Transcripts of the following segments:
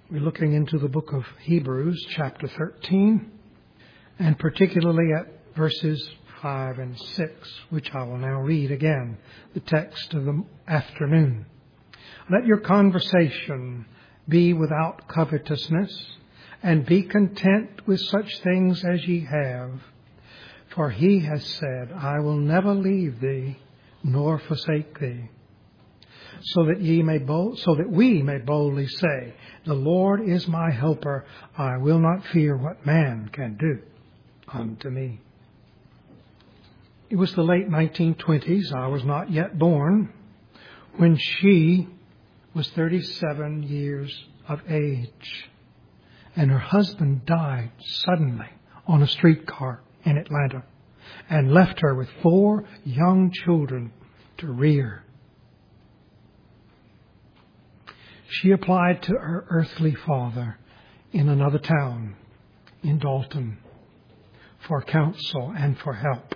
We're looking into the book of Hebrews, chapter 13, and particularly at verses 5 and 6, which I will now read again, the text of the afternoon. Let your conversation be without covetousness, and be content with such things as ye have. For he has said, I will never leave thee, nor forsake thee. So that we may boldly say, the Lord is my helper. I will not fear what man can do unto me. It was the late 1920s. I was not yet born when she was 37 years of age. And her husband died suddenly on a streetcar in Atlanta and left her with 4 young children to rear. She applied to her earthly father in another town, in Dalton, for counsel and for help.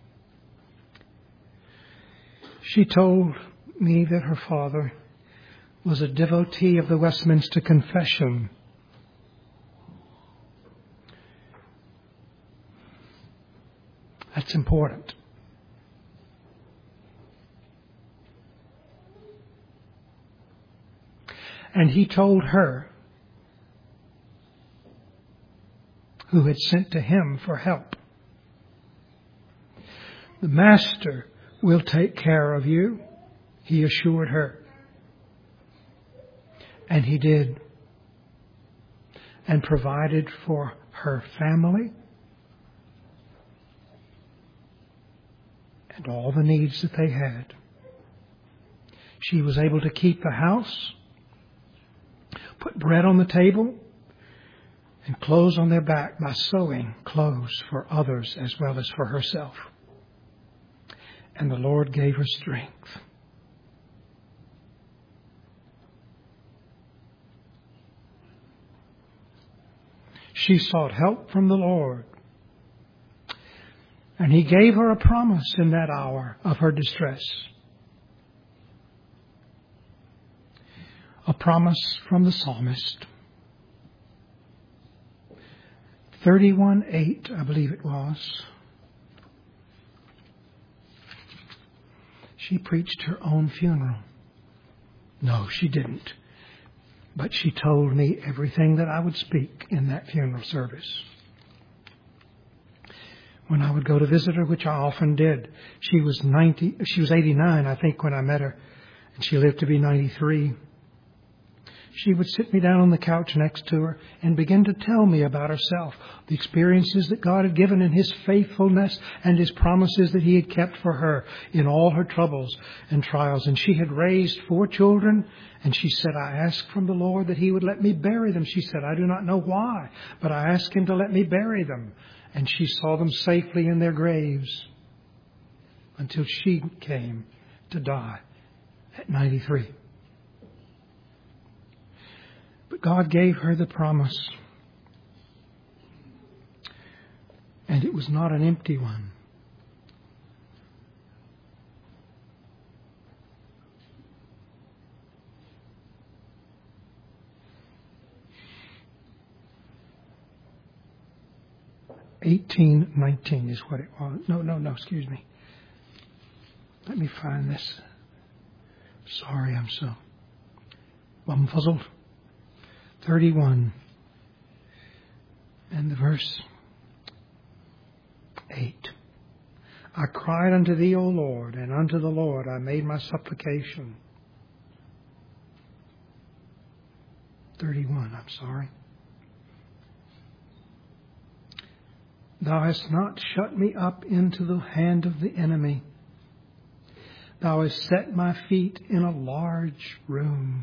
She told me that her father was a devotee of the Westminster Confession. That's important. And he told her, who had sent to him for help, the Master will take care of you, he assured her. And he did, and provided for her family and all the needs that they had. She was able to keep the house, put bread on the table, and clothes on their back by sewing clothes for others as well as for herself. And the Lord gave her strength. She sought help from the Lord. And he gave her a promise in that hour of her distress. A promise from the psalmist. 31:8, I believe it was. She preached her own funeral. No, she didn't. But she told me everything that I would speak in that funeral service. When I would go to visit her, which I often did, she was 89, I think, when I met her, and she lived to be 93. She would sit me down on the couch next to her and begin to tell me about herself, the experiences that God had given in His faithfulness and His promises that He had kept for her in all her troubles and trials. And she had raised 4 children, and she said, I asked from the Lord that He would let me bury them. She said, I do not know why, but I asked Him to let me bury them. And she saw them safely in their graves until she came to die at 93. But God gave her the promise. And it was not an empty one. $18.19 is what it was. No, excuse me. Let me find this. Sorry, I'm so bumfuzzled. 31 and the verse 8. I cried unto thee, O Lord, and unto the Lord I made my supplication. 31, I'm sorry. Thou hast not shut me up into the hand of the enemy. Thou hast set my feet in a large room.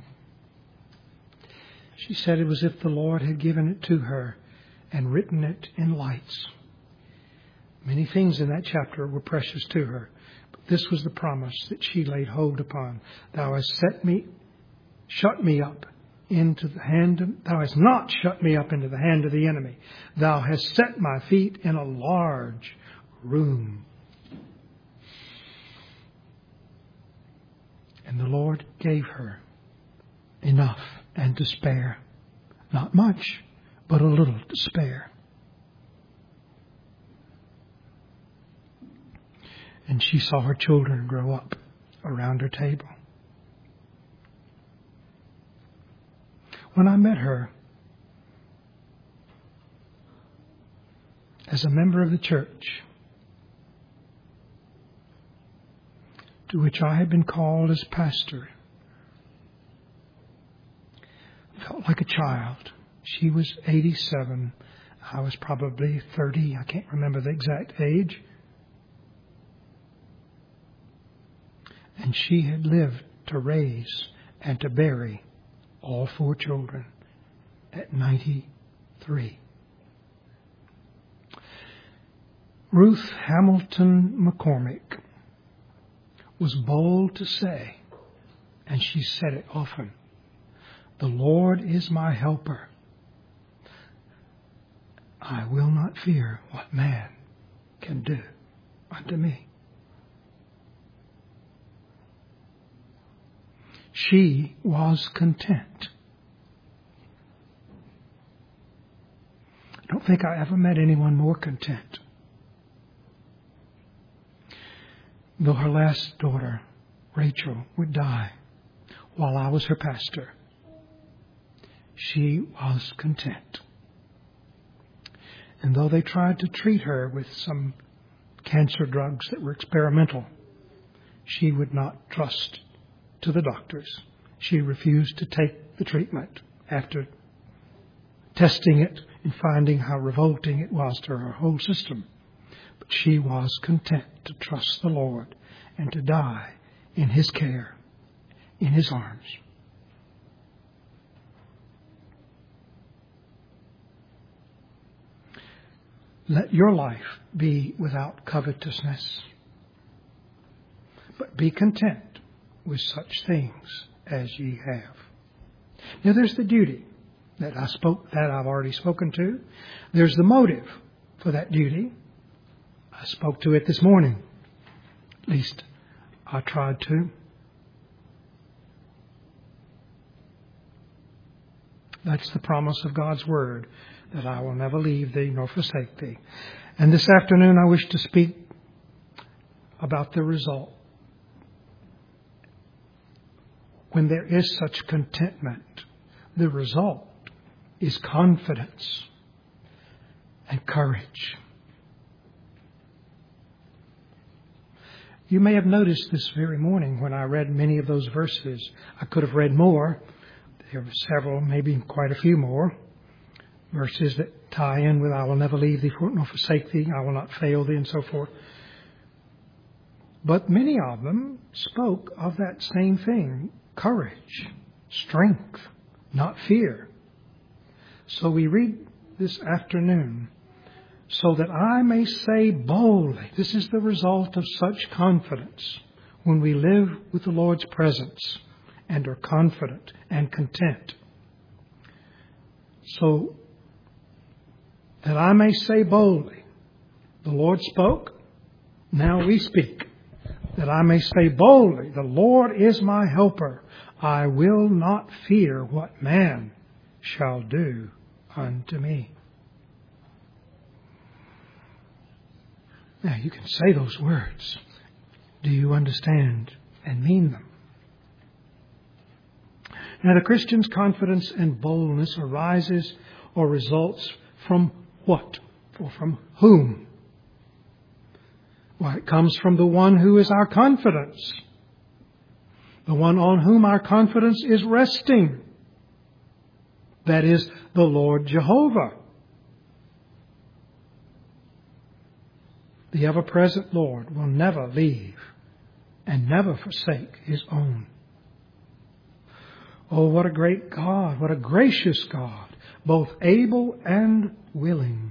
She said it was as if the Lord had given it to her and written it in lights. Many things in that chapter were precious to her, but this was the promise that she laid hold upon. Thou hast shut me up into the hand. Thou hast not shut me up into the hand of the enemy. Thou hast set my feet in a large room. And the Lord gave her enough and to spare Not much, but a little to spare. And she saw her children grow up around her table. When I met her as a member of the church to which I had been called as pastor, I felt like a child. She was 87. I was probably 30. I can't remember the exact age. And she had lived to raise and to bury all 4 children at 93. Ruth Hamilton McCormick was bold to say, and she said it often, "The Lord is my helper. I will not fear what man can do unto me." She was content. I don't think I ever met anyone more content. Though her last daughter, Rachel, would die while I was her pastor, she was content. And though they tried to treat her with some cancer drugs that were experimental, she would not trust to the doctors. She refused to take the treatment after testing it and finding how revolting it was to her whole system. But she was content to trust the Lord and to die in His care, in His arms. Let your life be without covetousness, but be content with such things as ye have. Now there's the duty that I've already spoken to. There's the motive for that duty. I spoke to it this morning. At least I tried to. That's the promise of God's Word, that I will never leave thee nor forsake thee. And this afternoon I wish to speak about the result. When there is such contentment, the result is confidence and courage. You may have noticed this very morning when I read many of those verses. I could have read more. There were several, maybe quite a few more verses that tie in with I will never leave thee nor forsake thee, I will not fail thee, and so forth. But many of them spoke of that same thing. Courage, strength, not fear. So we read this afternoon, so that I may say boldly, this is the result of such confidence when we live with the Lord's presence and are confident and content. So that I may say boldly, the Lord spoke, now we speak. That I may say boldly, the Lord is my helper. I will not fear what man shall do unto me. Now you can say those words. Do you understand and mean them? Now the Christian's confidence and boldness arises or results from what? Or from whom? Well, it comes from the one who is our confidence. The one on whom our confidence is resting. That is the Lord Jehovah. The ever-present Lord will never leave and never forsake His own. Oh, what a great God, what a gracious God, both able and willing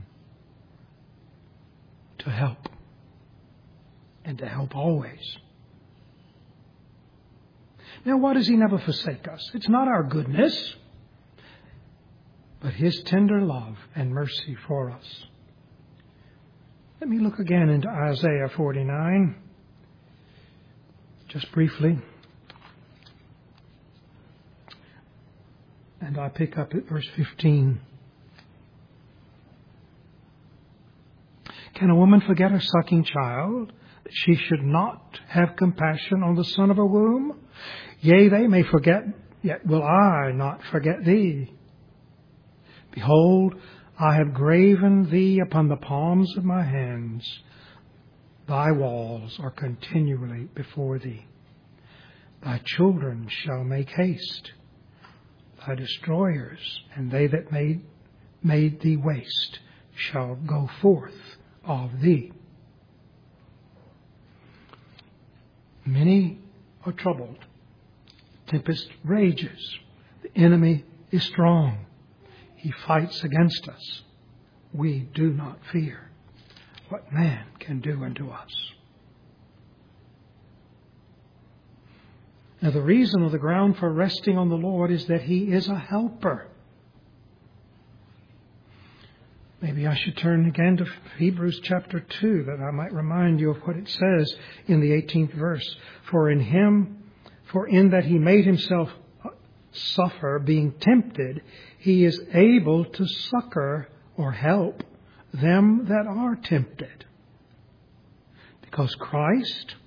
to help. And to help always. Now, why does He never forsake us? It's not our goodness, but His tender love and mercy for us. Let me look again into Isaiah 49, just briefly. And And I pick up at verse 15. Can a woman forget her sucking child, that she should not have compassion on the son of her womb? Yea, they may forget, yet will I not forget thee. Behold, I have graven thee upon the palms of my hands. Thy walls are continually before thee. Thy children shall make haste. Thy destroyers and they that made thee waste shall go forth of thee. Many are troubled. Tempest rages. The enemy is strong. He fights against us. We do not fear what man can do unto us. Now, the reason or the ground for resting on the Lord is that He is a helper. Maybe I should turn again to Hebrews chapter 2, that I might remind you of what it says in the 18th verse. For in that He made Himself suffer, being tempted, He is able to succor or help them that are tempted. Because Christ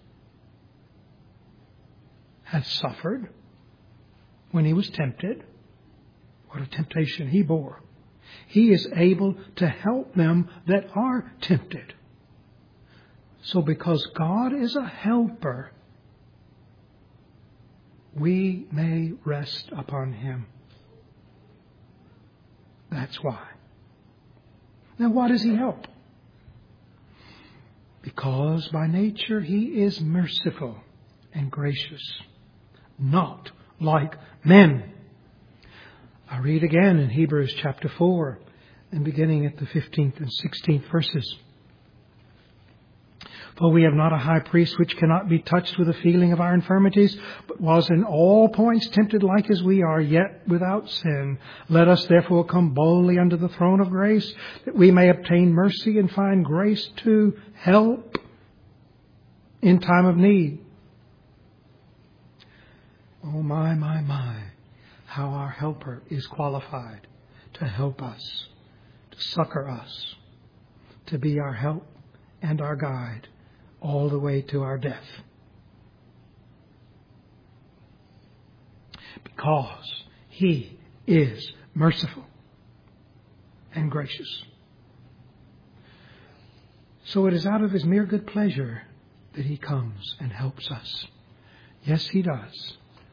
hath suffered when He was tempted. What a temptation He bore. He is able to help them that are tempted. So because God is a helper, we may rest upon Him. That's why. Now, why does He help? Because by nature He is merciful and gracious, not like men. I read again in Hebrews chapter 4 and beginning at the 15th and 16th verses. For we have not a high priest which cannot be touched with the feeling of our infirmities, but was in all points tempted like as we are, yet without sin. Let us therefore come boldly unto the throne of grace, that we may obtain mercy and find grace to help in time of need. Oh my, how our helper is qualified to help us, to succor us, to be our help and our guide all the way to our death. Because He is merciful and gracious. So it is out of His mere good pleasure that He comes and helps us. Yes, He does.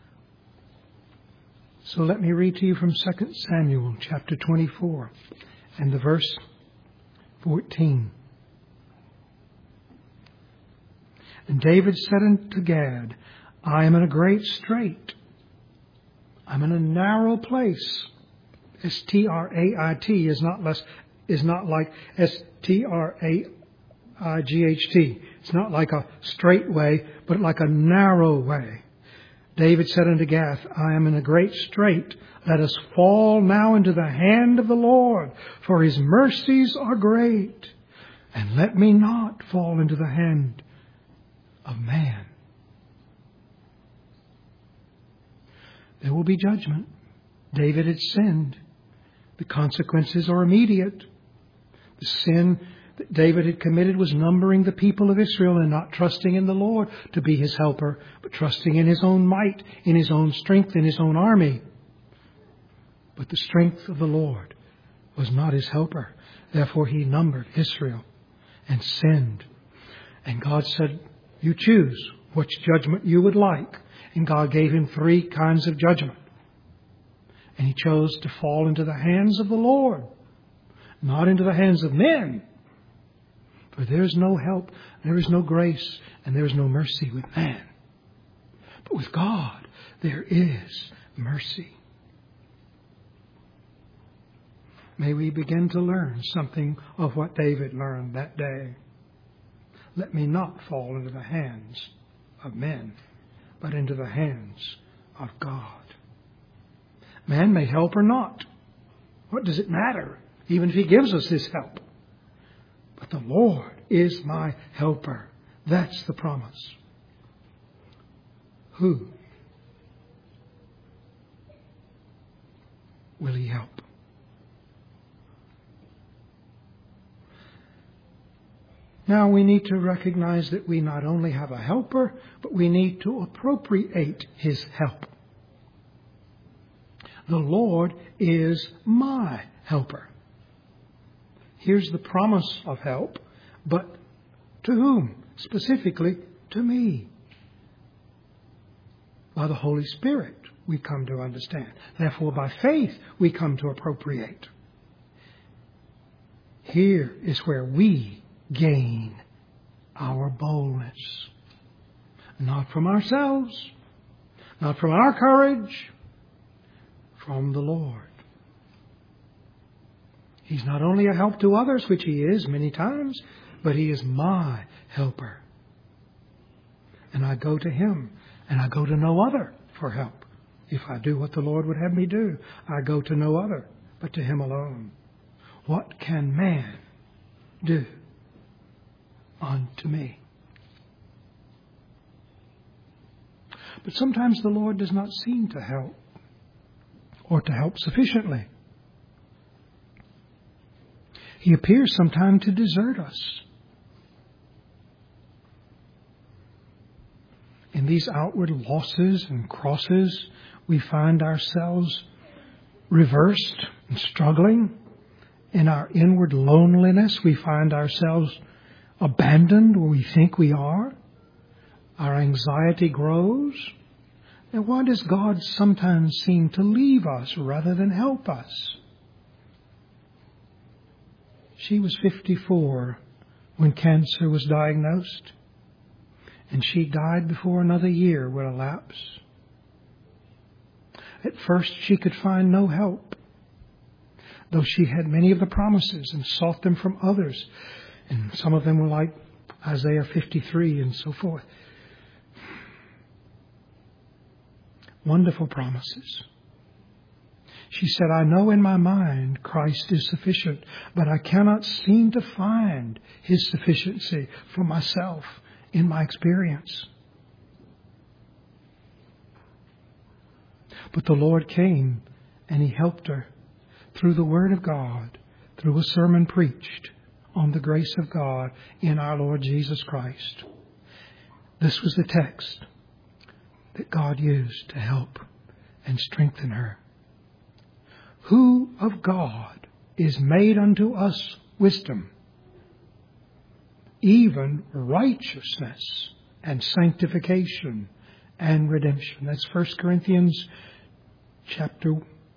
So let me read to you from 2 Samuel chapter 24 and the verse 14. And David said unto Gad, I am in a great strait. I'm in a narrow place. S-T-R-A-I-T is not like S-T-R-A-I-G-H-T. It's not like a straight way, but like a narrow way. David said unto Gath, I am in a great strait. Let us fall now into the hand of the Lord, for His mercies are great. And let me not fall into the hand of man. There will be judgment. David had sinned. The consequences are immediate. The sin that David had committed was numbering the people of Israel and not trusting in the Lord to be his helper, but trusting in his own might, in his own strength, in his own army. But the strength of the Lord was not his helper. Therefore he numbered Israel and sinned. And God said, you choose which judgment you would like. And God gave him 3 kinds of judgment. And he chose to fall into the hands of the Lord, not into the hands of men. For there is no help, there is no grace, and there is no mercy with man. But with God, there is mercy. May we begin to learn something of what David learned that day. Let me not fall into the hands of men, but into the hands of God. Man may help or not. What does it matter, even if He gives us His help? But the Lord is my helper. That's the promise. Who will He help. Now we need to recognize that we not only have a helper, but we need to appropriate His help. The Lord is my helper. Here's the promise of help, but to whom? Specifically, to me. By the Holy Spirit, we come to understand. Therefore, by faith, we come to appropriate. Here is where we gain our boldness. Not from ourselves, not from our courage, from the Lord. He's not only a help to others, which He is many times, but He is my helper. And I go to Him, and I go to no other for help. If I do what the Lord would have me do, I go to no other but to Him alone. What can man do unto me? But sometimes the Lord does not seem to help, or to help sufficiently. He appears sometimes to desert us. In these outward losses and crosses, we find ourselves reversed and struggling. In our inward loneliness, we find ourselves abandoned where we think we are. Our anxiety grows. And why does God sometimes seem to leave us rather than help us? She was 54 when cancer was diagnosed, and she died before another year would elapse. At first she could find no help, though she had many of the promises and sought them from others. And some of them were like Isaiah 53 and so forth. Wonderful promises. She said, I know in my mind Christ is sufficient, but I cannot seem to find His sufficiency for myself in my experience. But the Lord came and He helped her through the Word of God, through a sermon preached on the grace of God in our Lord Jesus Christ. This was the text that God used to help and strengthen her. Who of God is made unto us wisdom, even righteousness and sanctification and redemption. That's 1 Corinthians chapter.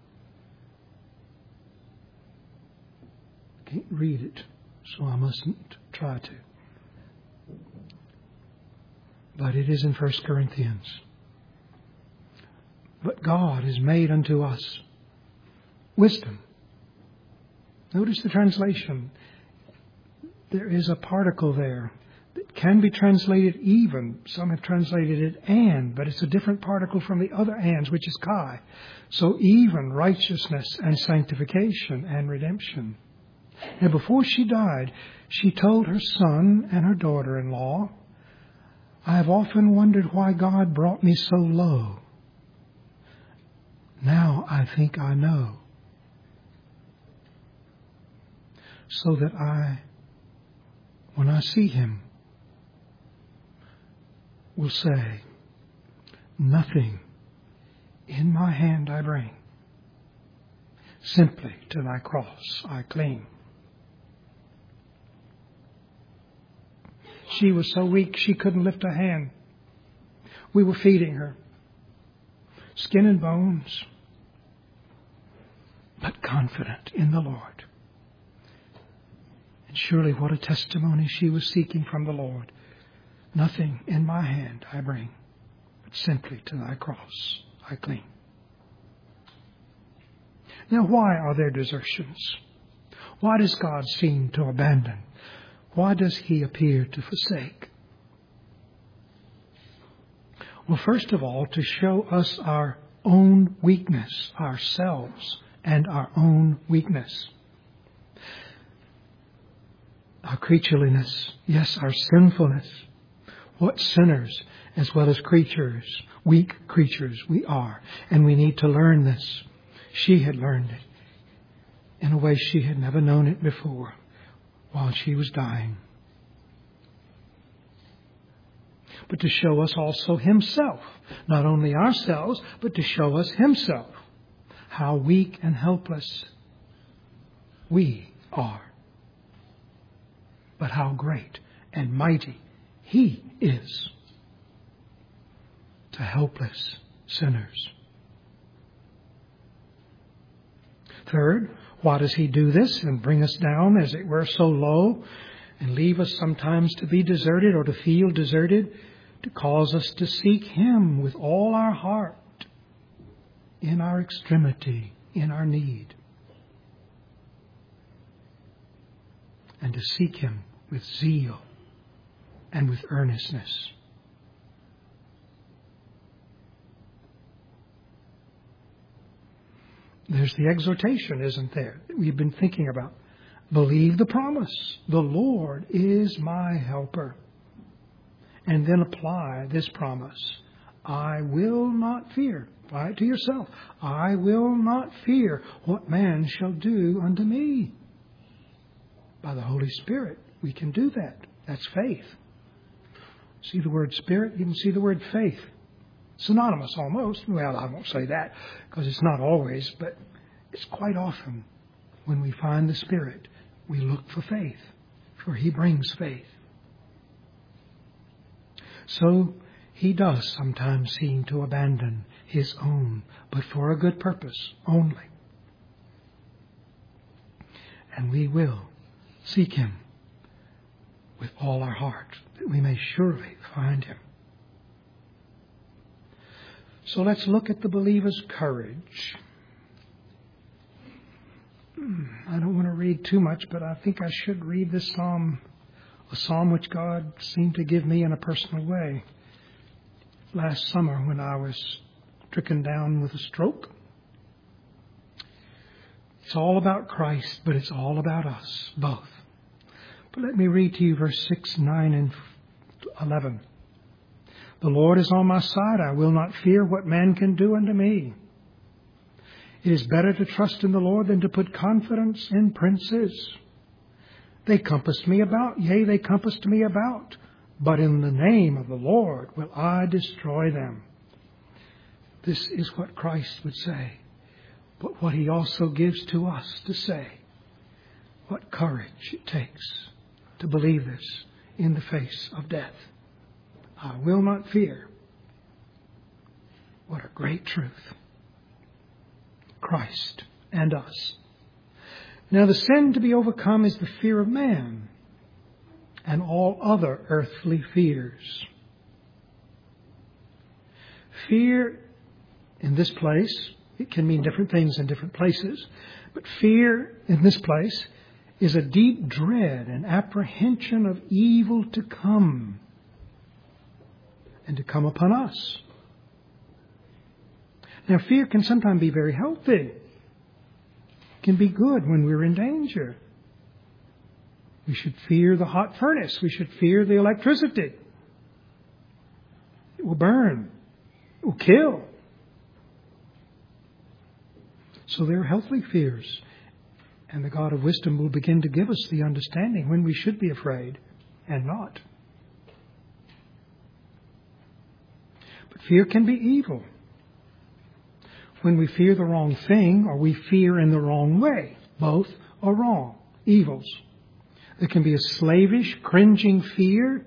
I can't read it, so I mustn't try to. But it is in 1 Corinthians. But God is made unto us wisdom. Notice the translation. There is a particle there that can be translated even. Some have translated it and, but it's a different particle from the other ands, which is kai. So even righteousness and sanctification and redemption. Now before she died, she told her son and her daughter-in-law, I have often wondered why God brought me so low. Now I think I know. So that when I see Him, will say, nothing in my hand I bring. Simply to thy cross I cling. She was so weak she couldn't lift a hand. We were feeding her. Skin and bones, but confident in the Lord. And surely what a testimony she was seeking from the Lord. Nothing in my hand I bring, but simply to thy cross I cling. Now why are there desertions? Why does God seem to abandon? Why does He appear to forsake? Well, first of all, to show us our own weakness, ourselves, and our own weakness. Our creatureliness, yes, our sinfulness. What sinners as well as creatures, weak creatures we are. And we need to learn this. She had learned it in a way she had never known it before while she was dying. But to show us also Himself, not only ourselves, but to show us Himself, how weak and helpless we are, but how great and mighty He is to helpless sinners. Third, why does He do this and bring us down, as it were, so low and leave us sometimes to be deserted or to feel deserted? To cause us to seek Him with all our heart in our extremity, in our need. And to seek Him with zeal and with earnestness. There's the exhortation, isn't there, that we've been thinking about. Believe the promise. The Lord is my helper. And then apply this promise. I will not fear. Apply it to yourself. I will not fear what man shall do unto me. By the Holy Spirit, we can do that. That's faith. See the word Spirit? You can see the word faith. Synonymous almost. Well, I won't say that because it's not always, but it's quite often when we find the Spirit, we look for faith, for He brings faith. So He does sometimes seem to abandon His own, but for a good purpose only. And we will seek Him with all our heart, that we may surely find Him. So let's look at the believer's courage. I don't want to read too much, but I think I should read this psalm, a psalm which God seemed to give me in a personal way. Last summer when I was stricken down with a stroke. It's all about Christ, but it's all about us, both. But let me read to you verse 6, 9, and 11. The Lord is on my side. I will not fear what man can do unto me. It is better to trust in the Lord than to put confidence in princes. They compassed me about, yea, they compassed me about. But in the name of the Lord will I destroy them. This is what Christ would say, but what He also gives to us to say. What courage it takes to believe this in the face of death. I will not fear. What a great truth. Christ and us. Now the sin to be overcome is the fear of man and all other earthly fears. Fear in this place, it can mean different things in different places, but fear in this place is a deep dread and apprehension of evil to come and to come upon us. Now, fear can sometimes be very healthy. It can be good when we're in danger. We should fear the hot furnace. We should fear the electricity. It will burn. It will kill. So there are healthy fears. And the God of wisdom will begin to give us the understanding when we should be afraid and not. But fear can be evil. When we fear the wrong thing or we fear in the wrong way, both are wrong, evils. There can be a slavish, cringing fear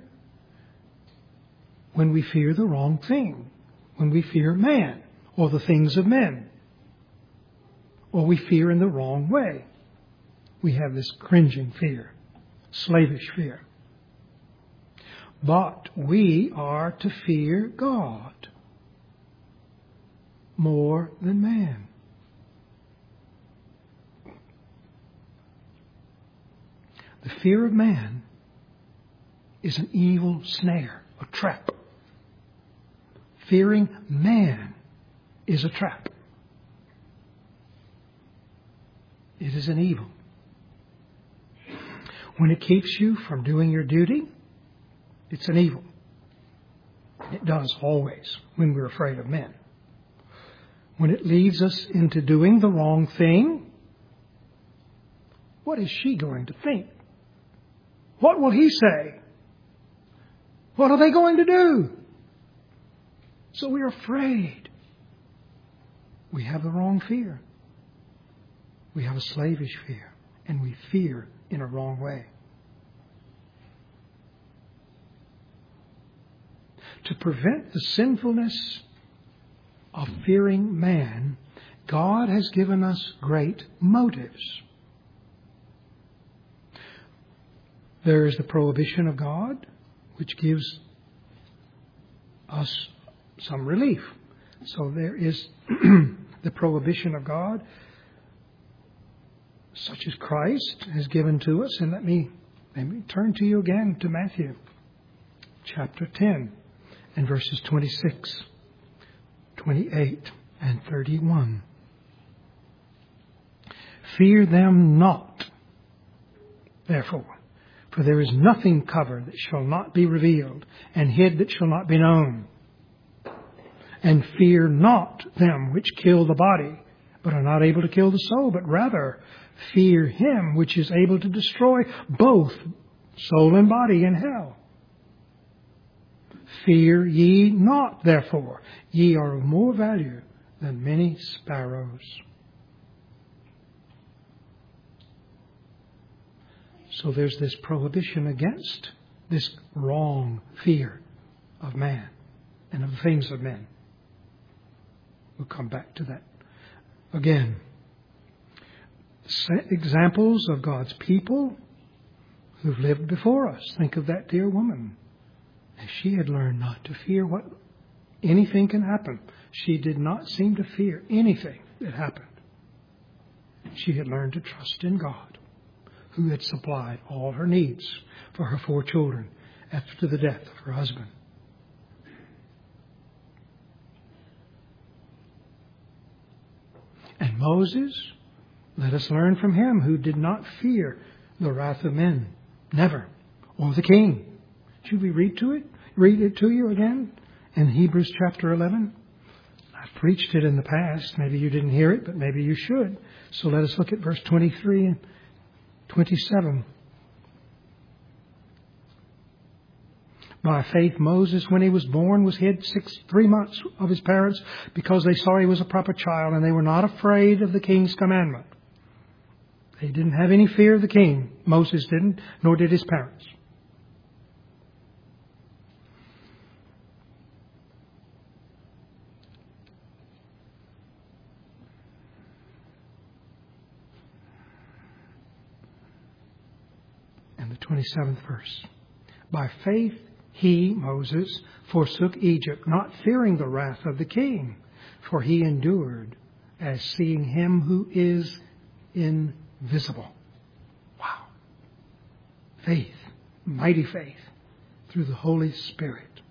when we fear the wrong thing, when we fear man or the things of men, or we fear in the wrong way. We have this cringing fear, slavish fear. But we are to fear God more than man. The fear of man is an evil snare, a trap. Fearing man is a trap. It is an evil. When it keeps you from doing your duty, it's an evil. It does always when we're afraid of men. when it leads us into doing the wrong thing, what is she going to think? What will he say? What are they going to do? So we're afraid. We have the wrong fear. We have a slavish fear, and we fear in a wrong way. To prevent the sinfulness of fearing man, God has given us great motives. There is the prohibition of God, which gives us some relief. So there is the prohibition of God, such as Christ has given to us. And let me turn to you again to Matthew chapter 10 and verses 26, 28, and 31. Fear them not, therefore, for there is nothing covered that shall not be revealed, and hid that shall not be known. And fear not them which kill the body, but are not able to kill the soul, but rather fear him which is able to destroy both soul and body in hell. Fear ye not, therefore. Ye are of more value than many sparrows. So there's this prohibition against this wrong fear of man and of the things of men. We'll come back to that again. Examples of God's people who've lived before us. Think of that dear woman. She had learned not to fear what anything can happen. She did not seem to fear anything that happened. She had learned to trust in God, who had supplied all her needs for her 4 children after the death of her husband. And Moses, let us learn from him, who did not fear the wrath of men, never, or the king. Should we read it to you again in Hebrews chapter 11? I've preached it in the past. Maybe you didn't hear it, but maybe you should. So let us look at verse 23 and 27. By faith, Moses, when he was born, was hid 3 months of his parents because they saw he was a proper child, and they were not afraid of the king's commandment. They didn't have any fear of the king. Moses didn't, nor did his parents. And the 27th verse. By faith, he, Moses, forsook Egypt, not fearing the wrath of the king, for he endured as seeing him who is invisible. Wow. Faith, mighty faith, through the Holy Spirit.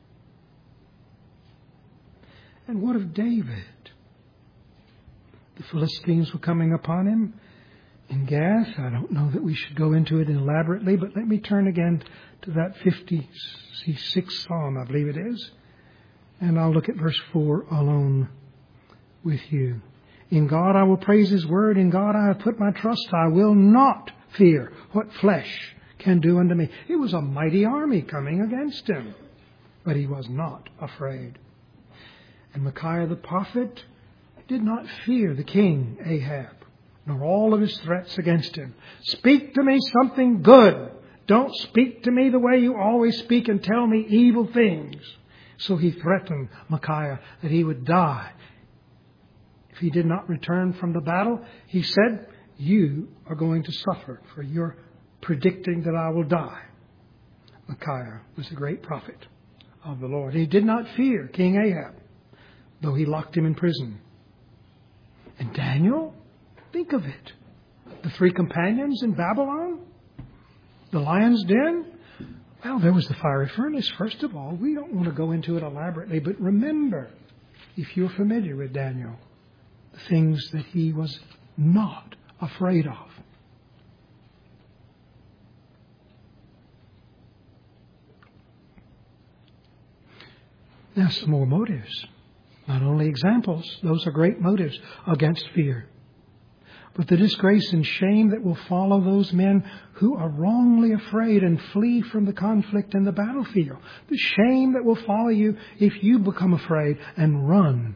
And what of David? The Philistines were coming upon him in Gath. I don't know that we should go into it elaborately, but let me turn again to that 56th Psalm, I believe it is. And I'll look at verse 4 alone with you. In God I will praise his word. In God I have put my trust. I will not fear what flesh can do unto me. It was a mighty army coming against him, but he was not afraid. And Micaiah the prophet did not fear the king Ahab, nor all of his threats against him. Speak to me something good. Don't speak to me the way you always speak and tell me evil things. So he threatened Micaiah that he would die if he did not return from the battle. He said, you are going to suffer, for you're predicting that I will die. Micaiah was a great prophet of the Lord. He did not fear King Ahab, though he locked him in prison. And Daniel, think of it. The 3 companions in Babylon, the lion's den. Well, there was the fiery furnace, first of all. We don't want to go into it elaborately, but remember, if you're familiar with Daniel, the things that he was not afraid of. Now, some more motives. Not only examples, those are great motives against fear. But the disgrace and shame that will follow those men who are wrongly afraid and flee from the conflict in the battlefield. The shame that will follow you if you become afraid and run.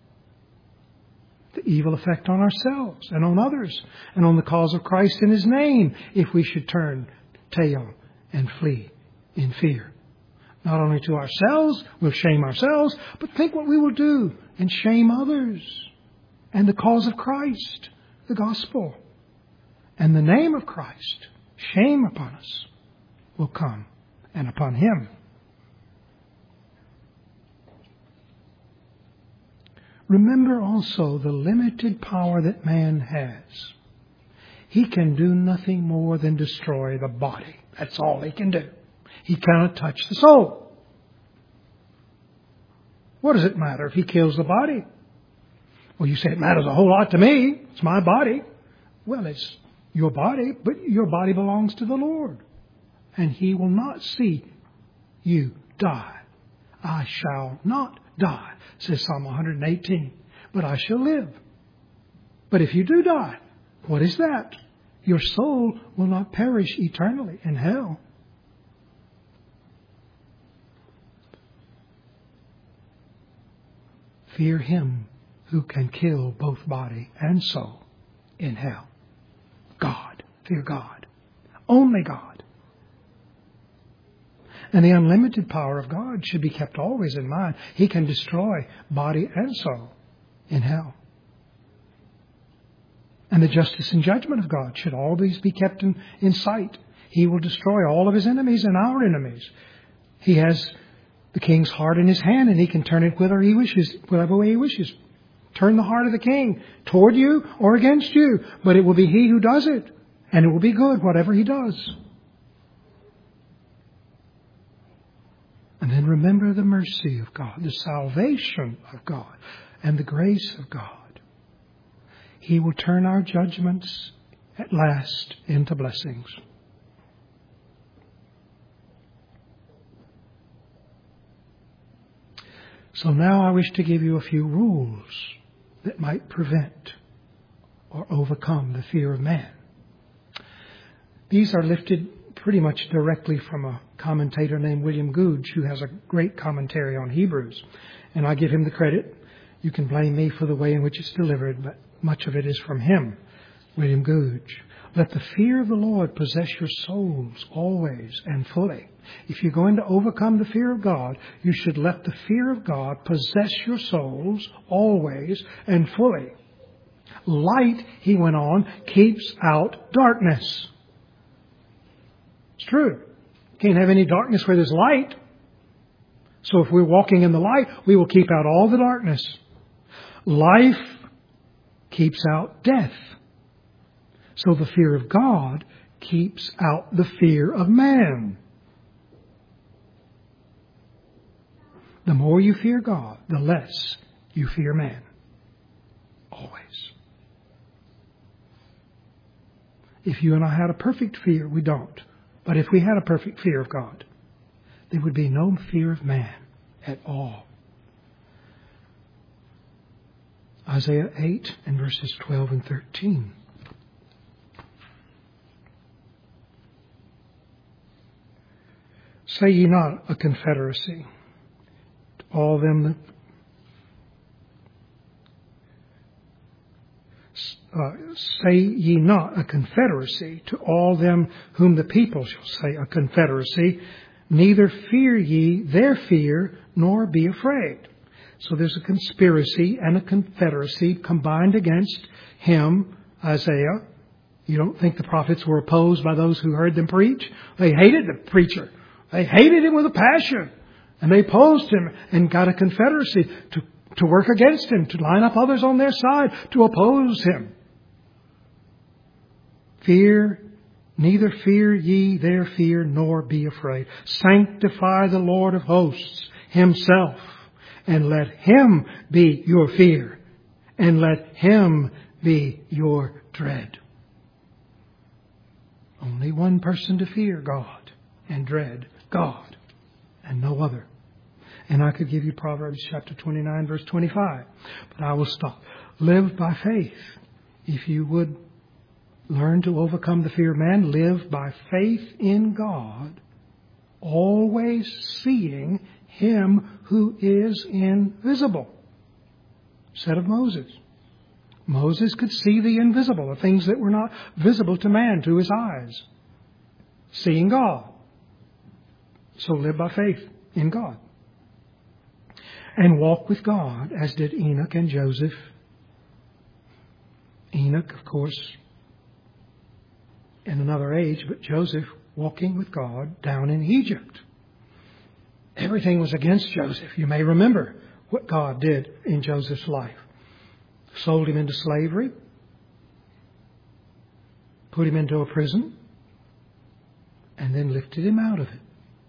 The evil effect on ourselves and on others and on the cause of Christ and His name if we should turn tail and flee in fear. Not only to ourselves, we'll shame ourselves, but think what we will do and shame others and the cause of Christ. The gospel and the name of Christ, shame upon us will come and upon Him. Remember also the limited power that man has. He can do nothing more than destroy the body. That's all he can do. He cannot touch the soul. What does it matter if he kills the body? Well, you say it matters a whole lot to me. It's my body. Well, it's your body, but your body belongs to the Lord. And He will not see you die. I shall not die, says Psalm 118, but I shall live. But if you do die, what is that? Your soul will not perish eternally in hell. Fear Him who can kill both body and soul in hell. God. Fear God. Only God. And the unlimited power of God should be kept always in mind. He can destroy body and soul in hell. And the justice and judgment of God should always be kept in sight. He will destroy all of His enemies and our enemies. He has the king's heart in His hand, and He can turn it whither He wishes, whatever way He wishes. Turn the heart of the king toward you or against you. But it will be He who does it. And it will be good, whatever He does. And then remember the mercy of God, the salvation of God, and the grace of God. He will turn our judgments at last into blessings. So now I wish to give you a few rules that might prevent or overcome the fear of man. These are lifted pretty much directly from a commentator named William Gouge, who has a great commentary on Hebrews. And I give him the credit. You can blame me for the way in which it's delivered, but much of it is from him, William Gouge. Let the fear of the Lord possess your souls always and fully. If you're going to overcome the fear of God, you should let the fear of God possess your souls always and fully. Light, he went on, keeps out darkness. It's true. Can't have any darkness where there's light. So if we're walking in the light, we will keep out all the darkness. Life keeps out death. So the fear of God keeps out the fear of man. The more you fear God, the less you fear man. Always. If you and I had a perfect fear, we don't. But if we had a perfect fear of God, there would be no fear of man at all. Isaiah 8 and verses 12 and 13. Say ye not a confederacy to all them that say ye not a confederacy to all them whom the people shall say a confederacy, neither fear ye their fear, nor be afraid. So there's a conspiracy and a confederacy combined against him, Isaiah. You don't think the prophets were opposed by those who heard them preach? They hated the preacher. They hated him with a passion. And they opposed him and got a confederacy to work against him, to line up others on their side, to oppose him. Neither fear ye their fear, nor be afraid. Sanctify the Lord of hosts himself, and let him be your fear, and let him be your dread. Only one person to fear God and dread God, and no other. And I could give you Proverbs chapter 29, verse 25. But I will stop. Live by faith. If you would learn to overcome the fear of man, live by faith in God, always seeing Him who is invisible. Said of Moses. Moses could see the invisible, the things that were not visible to man, to his eyes. Seeing God. So live by faith in God. And walk with God, as did Enoch and Joseph. Enoch, of course, in another age, but Joseph walking with God down in Egypt. Everything was against Joseph. You may remember what God did in Joseph's life. Sold him into slavery, put him into a prison, and then lifted him out of it.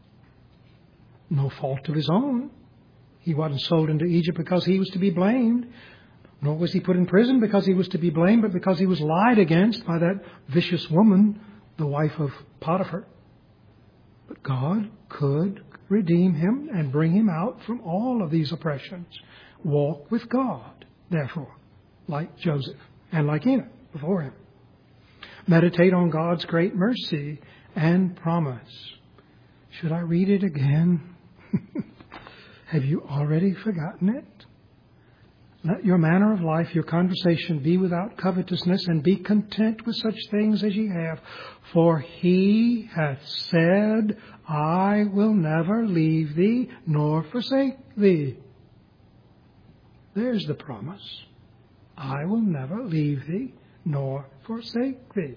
No fault of his own. He wasn't sold into Egypt because he was to be blamed, nor was he put in prison because he was to be blamed, but because he was lied against by that vicious woman, the wife of Potiphar. But God could redeem him and bring him out from all of these oppressions. Walk with God, therefore, like Joseph and like Enoch before him. Meditate on God's great mercy and promise. Should I read it again? Have you already forgotten it? Let your manner of life, your conversation be without covetousness, and be content with such things as ye have. For He hath said, I will never leave thee nor forsake thee. There's the promise. I will never leave thee nor forsake thee.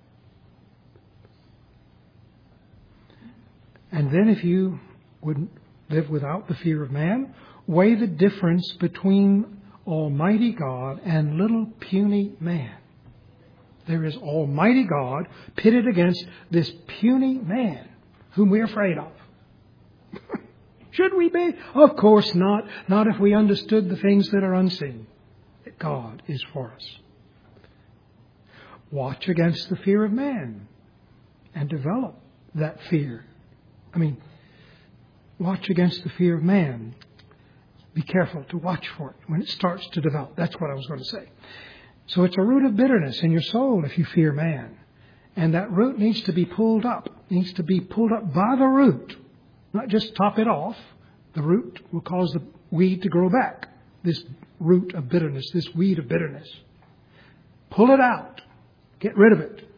And then if you would live without the fear of man, weigh the difference between Almighty God and little puny man. There is Almighty God pitted against this puny man whom we're afraid of. Should we be? Of course not. Not if we understood the things that are unseen. That God is for us. Watch against the fear of man and develop that fear. Watch against the fear of man. Be careful to watch for it when it starts to develop. That's what I was going to say. So it's a root of bitterness in your soul if you fear man. And that root needs to be pulled up. It needs to be pulled up by the root. Not just top it off. The root will cause the weed to grow back. This root of bitterness, this weed of bitterness. Pull it out. Get rid of it.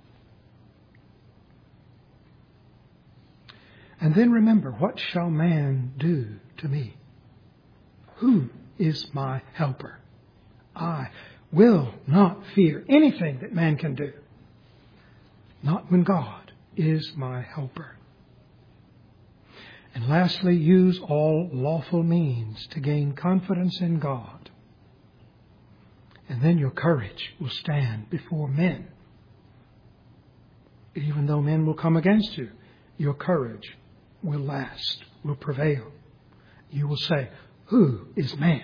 And then remember, what shall man do to me? Who is my helper? I will not fear anything that man can do. Not when God is my helper. And lastly, use all lawful means to gain confidence in God. And then your courage will stand before men. Even though men will come against you, your courage will last, will prevail. You will say, who is man?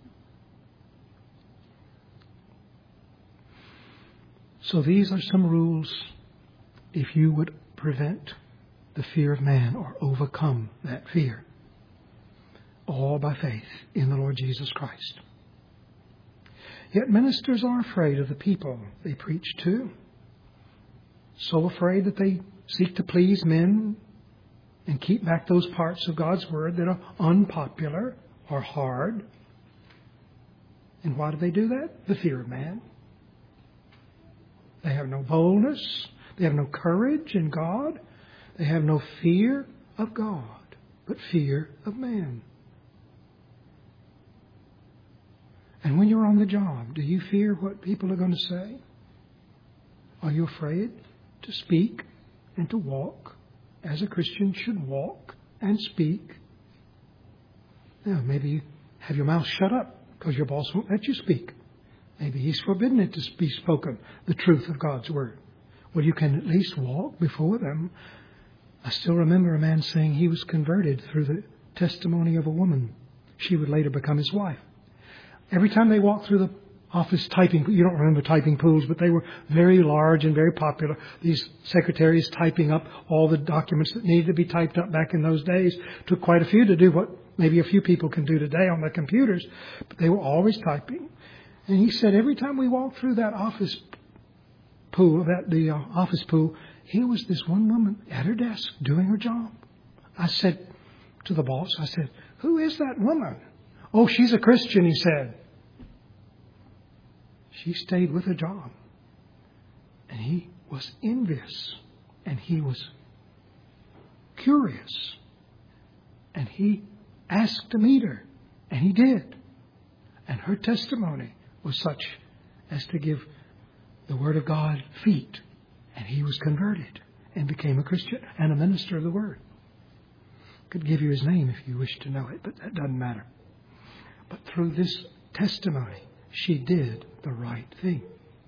So these are some rules if you would prevent the fear of man or overcome that fear. All by faith in the Lord Jesus Christ. Yet ministers are afraid of the people they preach to. So afraid that they seek to please men and keep back those parts of God's Word that are unpopular or hard. And why do they do that? The fear of man. They have no boldness. They have no courage in God. They have no fear of God, but fear of man. And when you're on the job, do you fear what people are going to say? Are you afraid to speak and to walk as a Christian should walk and speak? Now, maybe you have your mouth shut up because your boss won't let you speak. Maybe he's forbidden it to be spoken, the truth of God's Word. Well, you can at least walk before them. I still remember a man saying he was converted through the testimony of a woman. She would later become his wife. Every time they walked through the office typing, you don't remember typing pools, but they were very large and very popular. These secretaries typing up all the documents that needed to be typed up back in those days. Took quite a few to do what maybe a few people can do today on their computers, but they were always typing. And he said every time we walked through that office pool, office pool, here was this one woman at her desk doing her job. I said to the boss, I said, "Who is that woman?" "Oh, she's a Christian," he said. She stayed with her job. And he was envious. And he was curious. And he asked to meet her. And he did. And her testimony was such as to give the Word of God feet. And he was converted and became a Christian and a minister of the Word. Could give you his name if you wish to know it, but that doesn't matter. But through this testimony, she did the right thing.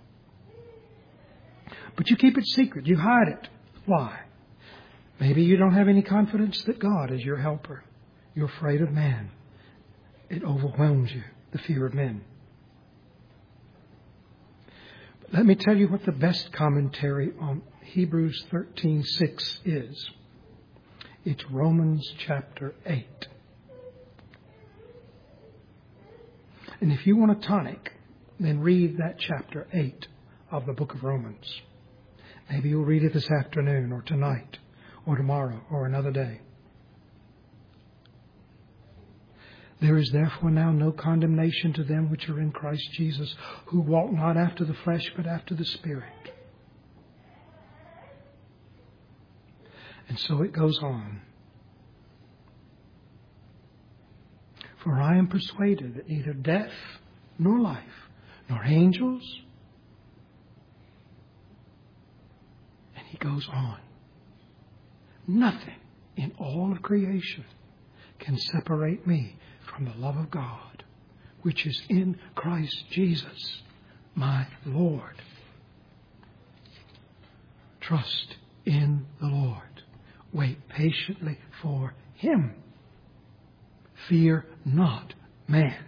But you keep it secret. You hide it. Why? Maybe you don't have any confidence that God is your helper. You're afraid of man. It overwhelms you, the fear of men. But let me tell you what the best commentary on Hebrews 13:6 is. It's Romans chapter 8. And if you want a tonic, then read that chapter 8 of the book of Romans. Maybe you'll read it this afternoon or tonight or tomorrow or another day. There is therefore now no condemnation to them which are in Christ Jesus, who walk not after the flesh but after the Spirit. And so it goes on. For I am persuaded that neither death, nor life, nor angels. And he goes on. Nothing in all of creation can separate me from the love of God, which is in Christ Jesus, my Lord. Trust in the Lord. Wait patiently for Him. Fear not man.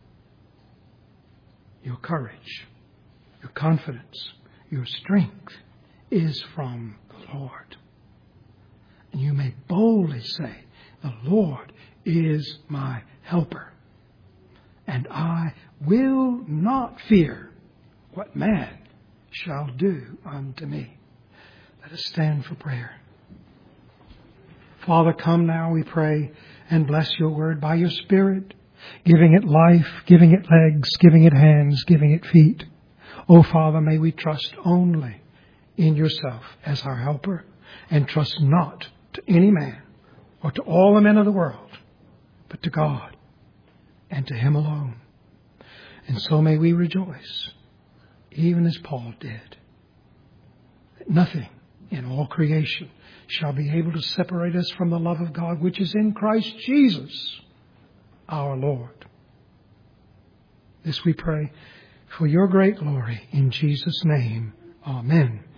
Your courage, your confidence, your strength is from the Lord. And you may boldly say, "The Lord is my helper, and I will not fear what man shall do unto me." Let us stand for prayer. Father, come now, we pray, and bless your word by your Spirit, giving it life, giving it legs, giving it hands, giving it feet. Oh, Father, may we trust only in yourself as our helper, and trust not to any man or to all the men of the world, but to God and to Him alone. And so may we rejoice, even as Paul did, that nothing in all creation shall be able to separate us from the love of God, which is in Christ Jesus, our Lord. This we pray for your great glory. In Jesus' name, amen.